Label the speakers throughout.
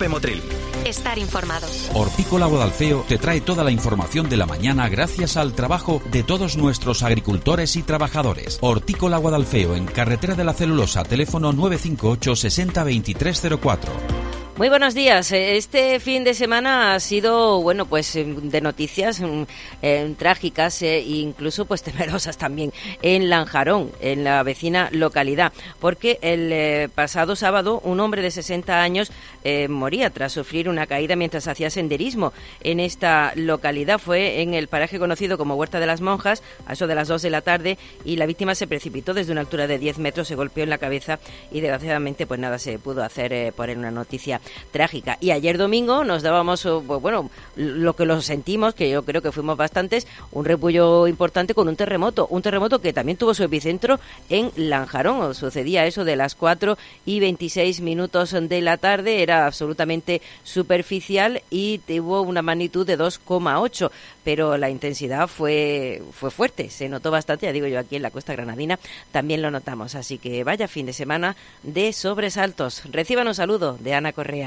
Speaker 1: COPE Motril.
Speaker 2: Estar informados.
Speaker 3: Hortícola Guadalfeo te trae toda la información de la mañana gracias al trabajo de todos nuestros agricultores y trabajadores. Hortícola Guadalfeo, en Carretera de la Celulosa, teléfono 958 60 2304.
Speaker 4: Muy buenos días. Este fin de semana ha sido, de noticias trágicas e incluso temerosas también en Lanjarón, en la vecina localidad, porque el pasado sábado un hombre de 60 años moría tras sufrir una caída mientras hacía senderismo en esta localidad. Fue en el paraje conocido como Huerta de las Monjas, a eso de las 2 de la tarde, y la víctima se precipitó desde una altura de 10 metros, se golpeó en la cabeza y desgraciadamente nada se pudo hacer por él. Una noticia trágica. Y ayer domingo nos dábamos, lo que lo sentimos, que yo creo que fuimos bastantes, un repullo importante con un terremoto que también tuvo su epicentro en Lanjarón. Sucedía eso de las 4:26 de la tarde, era absolutamente superficial y tuvo una magnitud de 2,8, pero la intensidad fue fuerte, se notó bastante, ya digo yo, aquí en la costa granadina también lo notamos, así que vaya fin de semana de sobresaltos. Reciban un saludo de Ana Correa.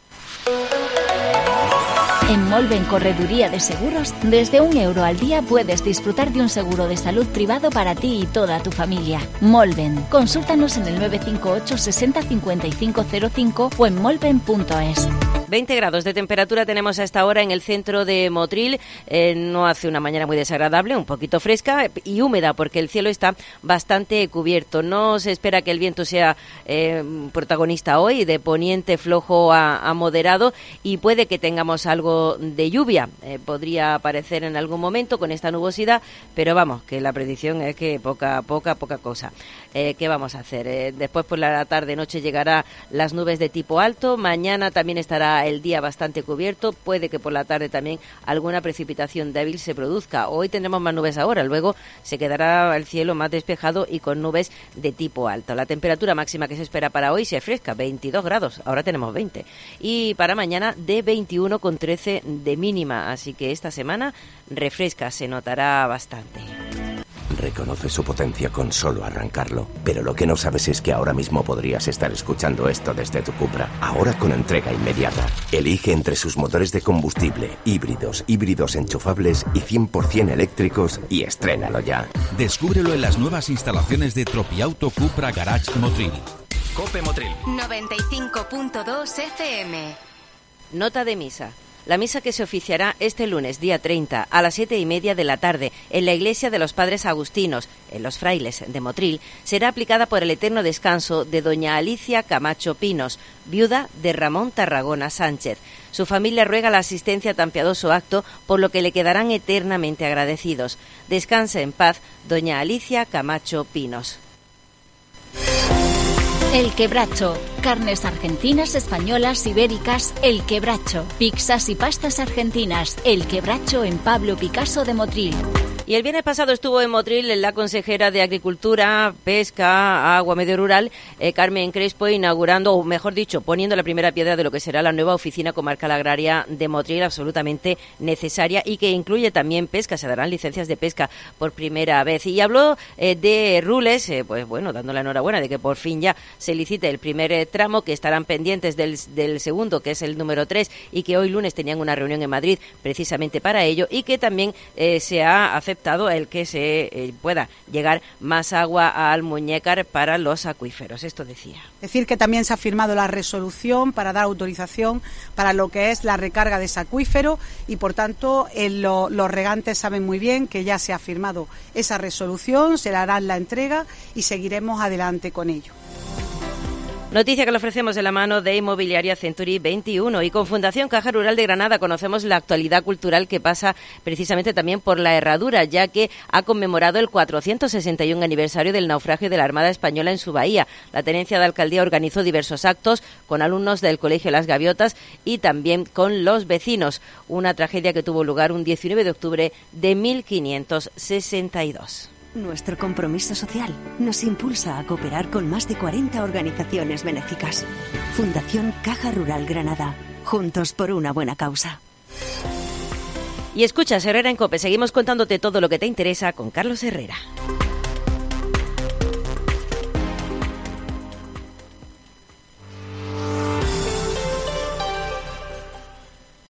Speaker 5: En Molven Correduría de Seguros, desde €1 al día puedes disfrutar de un seguro de salud privado para ti y toda tu familia. Molven. Consúltanos en el 958 60 5505 o en molven.es.
Speaker 4: 20 grados de temperatura tenemos a esta hora en el centro de Motril. No hace una mañana muy desagradable, un poquito fresca y húmeda porque el cielo está bastante cubierto. No se espera que el viento sea protagonista hoy, de poniente flojo a moderado, y puede que tengamos algo de lluvia. Podría aparecer en algún momento con esta nubosidad, pero vamos, que la predicción es que poca cosa. ¿Qué vamos a hacer? Después por la tarde-noche llegará las nubes de tipo alto. Mañana también estará el día bastante cubierto, puede que por la tarde también alguna precipitación débil se produzca. Hoy tendremos más nubes ahora, luego se quedará el cielo más despejado y con nubes de tipo alto. La temperatura máxima que se espera para hoy se fresca, 22 grados, ahora tenemos 20. Y para mañana de 21 con 13 de mínima, así que esta semana refresca, se notará bastante.
Speaker 6: Reconoce su potencia con solo arrancarlo, pero lo que no sabes es que ahora mismo podrías estar escuchando esto desde tu Cupra. Ahora con entrega inmediata. Elige entre sus motores de combustible, híbridos enchufables y 100% eléctricos y estrénalo ya.
Speaker 3: Descúbrelo en las nuevas instalaciones de Tropiauto Cupra Garage Motril.
Speaker 1: COPE Motril.
Speaker 2: 95.2 FM.
Speaker 4: Nota de misa. La misa que se oficiará este lunes, día 30, a las 7:30 de la tarde, en la iglesia de los Padres Agustinos, en los Frailes de Motril, será aplicada por el eterno descanso de doña Alicia Camacho Pinos, viuda de Ramón Tarragona Sánchez. Su familia ruega la asistencia a tan piadoso acto, por lo que le quedarán eternamente agradecidos. Descanse en paz, doña Alicia Camacho Pinos.
Speaker 5: El Quebracho. Carnes argentinas, españolas, ibéricas. El Quebracho. Pizzas y pastas argentinas. El Quebracho en Pablo Picasso de Motril.
Speaker 4: Y el viernes pasado estuvo en Motril la consejera de Agricultura, Pesca, Agua, Medio Rural, Carmen Crespo, inaugurando, o mejor dicho, poniendo la primera piedra de lo que será la nueva oficina comarcal agraria de Motril, absolutamente necesaria y que incluye también pesca. Se darán licencias de pesca por primera vez. Y habló de rules, dando la enhorabuena de que por fin ya se licite el primer tramo, que estarán pendientes del segundo, que es el número 3, y que hoy lunes tenían una reunión en Madrid precisamente para ello, y que también se ha aceptado el que se pueda llegar más agua al Muñécar para los acuíferos. Esto decía.
Speaker 7: Decir que también se ha firmado la resolución para dar autorización para lo que es la recarga de ese acuífero y, por tanto, los regantes saben muy bien que ya se ha firmado esa resolución, se le hará la entrega y seguiremos adelante con ello.
Speaker 4: Noticia que le ofrecemos de la mano de Inmobiliaria Century 21 y con Fundación Caja Rural de Granada conocemos la actualidad cultural que pasa precisamente también por la Herradura, ya que ha conmemorado el 461 aniversario del naufragio de la Armada Española en su bahía. La Tenencia de Alcaldía organizó diversos actos con alumnos del Colegio Las Gaviotas y también con los vecinos. Una tragedia que tuvo lugar un 19 de octubre de 1562.
Speaker 8: Nuestro compromiso social nos impulsa a cooperar con más de 40 organizaciones benéficas. Fundación Caja Rural Granada. Juntos por una buena causa.
Speaker 4: Y escuchas Herrera en COPE. Seguimos contándote todo lo que te interesa con Carlos Herrera.